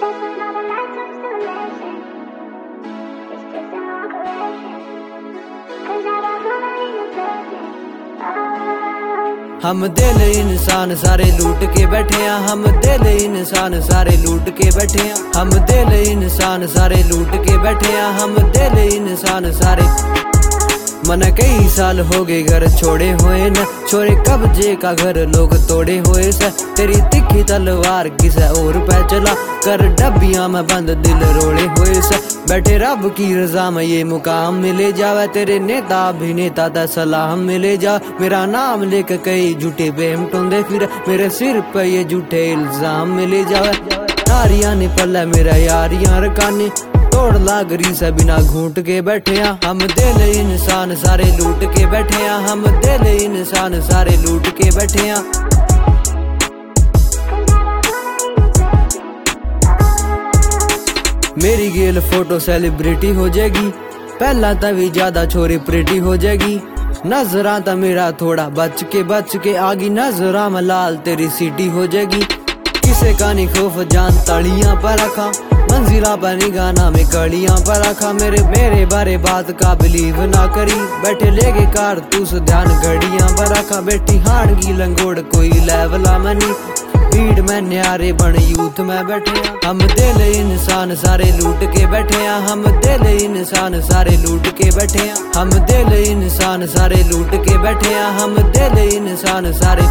हम दिल इंसान सारे लूट के बैठे हैं, हम दिल इंसान सारे लूट के बैठे हैं, हम दिल इंसान सारे लूट के बैठे हैं, हम दिल इंसान सारे। मन कई साल हो गए घर छोड़े हुए न, छोरे कब्जे का घर लोग तोड़े हुए से। तेरी तिखी तलवार किसे और पे चला, कर डब्बियां में बंद दिल रोड़े हुए से। बैठे रब की रजा में ये मुकाम मिले जावे, तेरे नेता अभिनेता दा सलाम मिले जा। मेरा नाम लेके कई झूठे बेम टोंदे फिर, मेरे सिर पे ये झूठे इल्जाम मिले जावे। यारियां ने पल्ला मेरा यारियां रकाने, तोड़ लागरी से बिना घूट के बैठे हैं, हम दिल इंसान सारे लूट के बैठे हैं, हम दिल इंसान सारे लूट के बैठे हैं। मेरी गेल फोटो सेलिब्रिटी हो जाएगी, पहला तभी ज्यादा छोरी प्रिटी हो जाएगी। नजरा ता मेरा थोड़ा बच के आगी, नजरा में लाल तेरी सीटी हो जाएगी। किसे का नहीं खौफ जान तड़ियां पर रखा, मंजिला पर निगाना में कड़ियां पर रखा। मेरे बारे बात का बिलीव ना करी, बैठे लेके कारतूस ध्यान घड़ियां पर रखा। बेटी हाड़ की लंगोड़ कोई लेवला मनी, भीड़ में न्यारे बन यूथ में बैठे हैं, हम दिल इंसान सारे लूट के बैठे हैं, हम दिल इंसान सारे लूट के बैठे हैं, हम दिल इंसान सारे लूट के बैठे हैं, हम दिल इंसान सारे।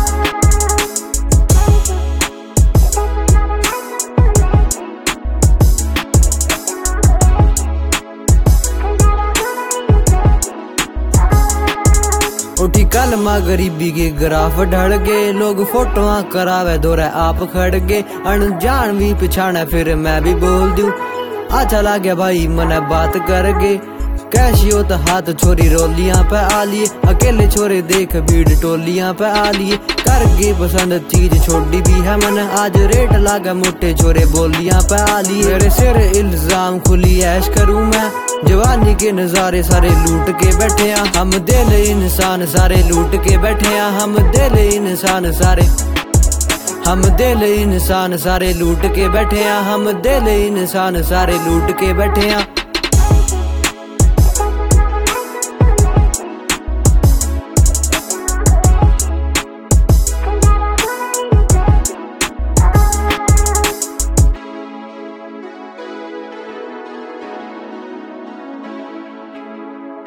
उठी कल माँ गरीबी के ग्राफ ढड़ गए, लोग फोटो करावे दोरे आप खड़ गए। अनजान भी पिछाना फिर मैं भी बोल दूं, अच्छा लगे भाई मने बात कर गे। कैशियो तो हाथ छोरी रोलियां पे आ लिए, अकेले छोरे देख भीड़ टोलियां पे आ लिए। कर गे पसंद चीज छोड़ी भी है मन, आज रेट लागा मोटे छोरे बोलियां पे आ लिए। मेरे सिर इल्जाम खुली ऐश करूं मैं, जवानी के नजारे सारे लूट के बैठे हैं, हम दिल इंसान सारे लूट के बैठे हैं, हम दिल इंसान सारे, हम दिल इंसान सारे लूट के बैठे हैं, हम दिल इंसान सारे लूट के बैठे हैं।